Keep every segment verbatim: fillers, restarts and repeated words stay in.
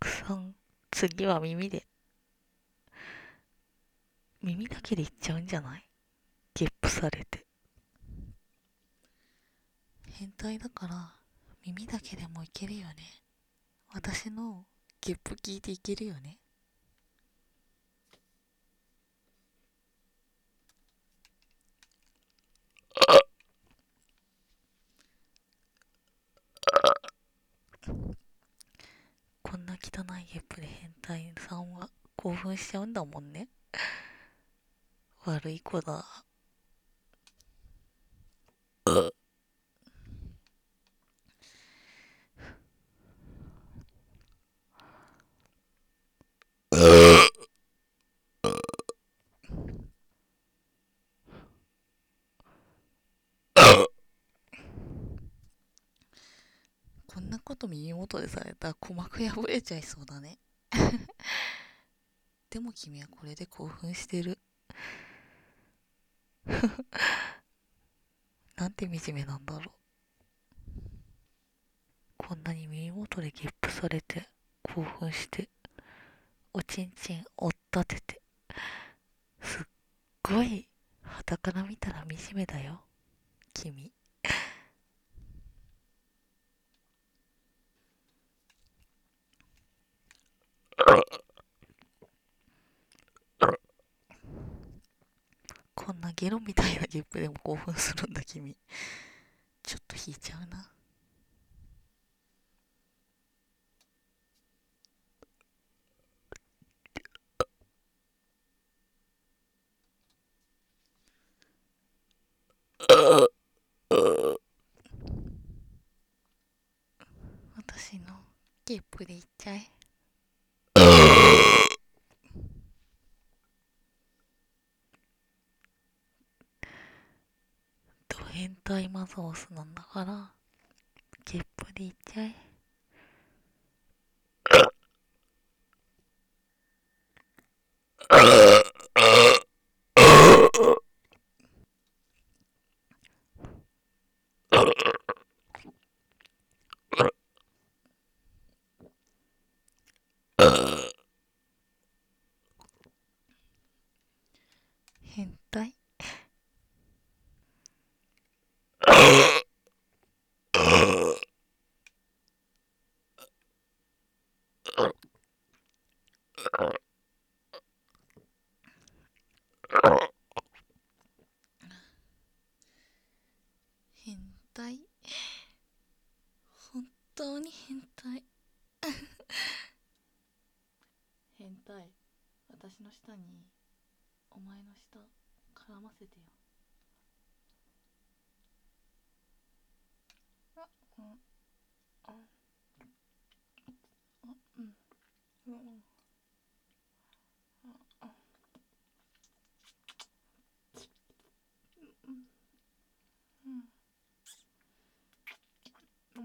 さん、次は耳で、耳だけでいっちゃうんじゃない？ゲップされて。変態だから、耳だけでもいけるよね。私のゲップ聞いていけるよね。こんな汚いゲップで変態さんは興奮しちゃうんだもんね。悪い子だ。こんなこと耳元でされたら鼓膜破れちゃいそうだね。でも君はこれで興奮してる。なんて惨めなんだろう。こんなに耳元でゲップされて興奮しておちんちん追っ立てて、すっごい傍から見たら惨めだよ君。こんなゲロみたいなゲップでも興奮するんだ君。ちょっと引いちゃうな。私のゲップでいっちゃえ。ド変態マゾースなんだからゲップでいっちゃえ。変態。変態。本当に変態。変態。私の舌にお前の舌絡ませてよ。あ、うん、あ、あ、うん、うん、あ、あ、うん、うん、うん。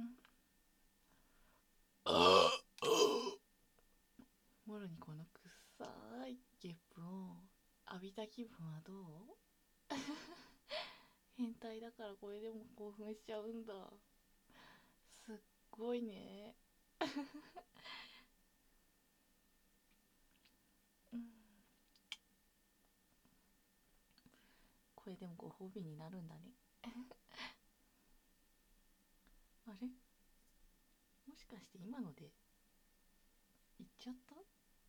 もろにこの臭いゲップを浴びた気分はどう？変態だからこれでも興奮しちゃうんだ。すっごいね。うん、これでもご褒美になるんだね。あれ、もしかして今ので言っちゃった？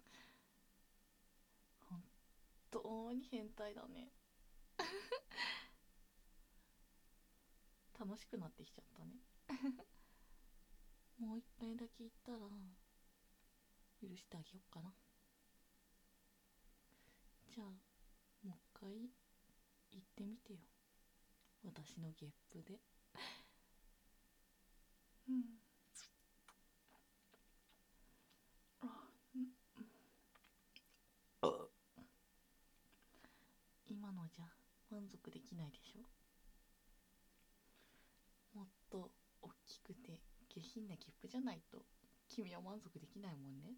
本当に変態だね。楽しくなってきちゃったね。もう一回だけ言ったら許してあげようかな。じゃあもう一回言ってみてよ、私のゲップで。うん、あ、うん、今のじゃ満足できないでしょ？もっと大きくて下品なゲップじゃないと君は満足できないもんね。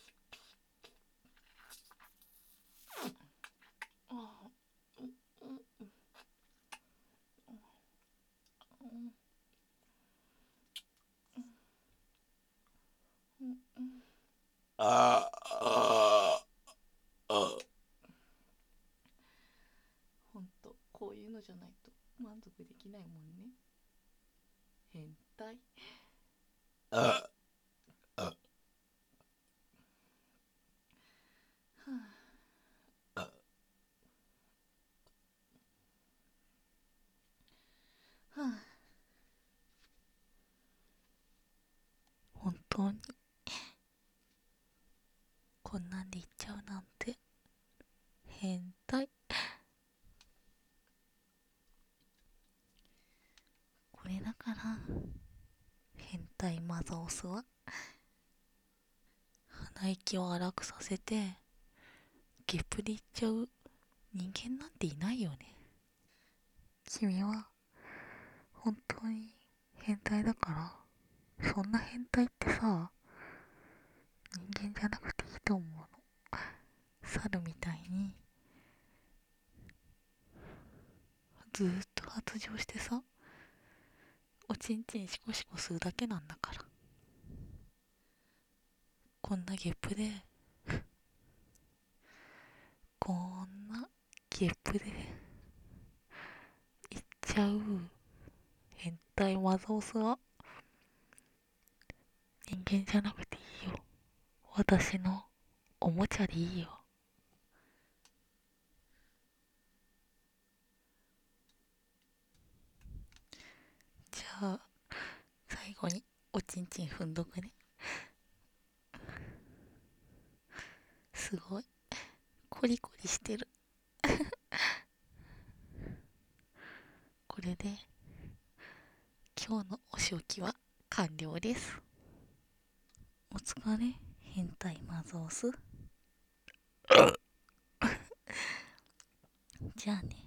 あ、うん、 あああほんとこういうのじゃないと満足できないもんね。変態。 あああはあ、本当にこんなんで言っちゃうなんて変態。これだから変態マザオスは鼻息を荒くさせてゲップで言っちゃう人間なんていないよね。君は本当に変態だから、そんな変態ってさ、人間じゃなくていいと思うの。猿みたいにずーっと発情してさ、おちんちんシコシコするだけなんだから。こんなゲップで、こんなゲップでいっちゃう変態マザオスは人間じゃなくていいよ。私のおもちゃでいいよ。じゃあ最後におちんちん踏んどくね。すごいコリコリしてる。これで今日のお仕置きは完了です。お疲れ変態マゾース。じゃあね。